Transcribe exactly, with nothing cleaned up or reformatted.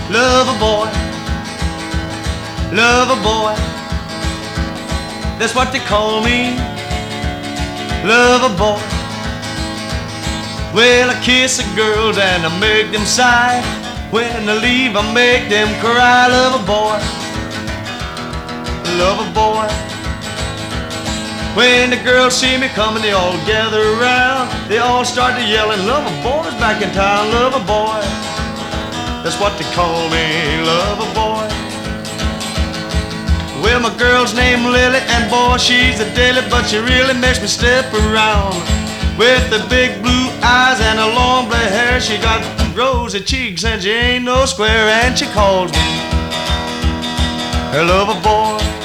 lover boy, lover boy. That's what they call me, lover boy. Well, I kiss the girls and I make them sigh. When I leave, I make them cry, lover boy, lover boy. When the girls see me coming, they all gather around. They all start to yelling, lover boy's back in town, lover boy. That's what they call me, lover boy. Well, my girl's named Lily, and boy, she's a daily, but she really makes me step around. With the big blue eyes and a long black hair, she got rosy cheeks and she ain't no square, and she calls me her lover boy.